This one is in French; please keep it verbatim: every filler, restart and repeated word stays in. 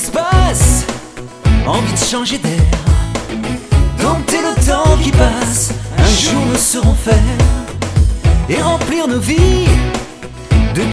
l'espace, envie de changer d'air, dompter le temps qui passe. Un jour nous saurons faire et remplir nos vies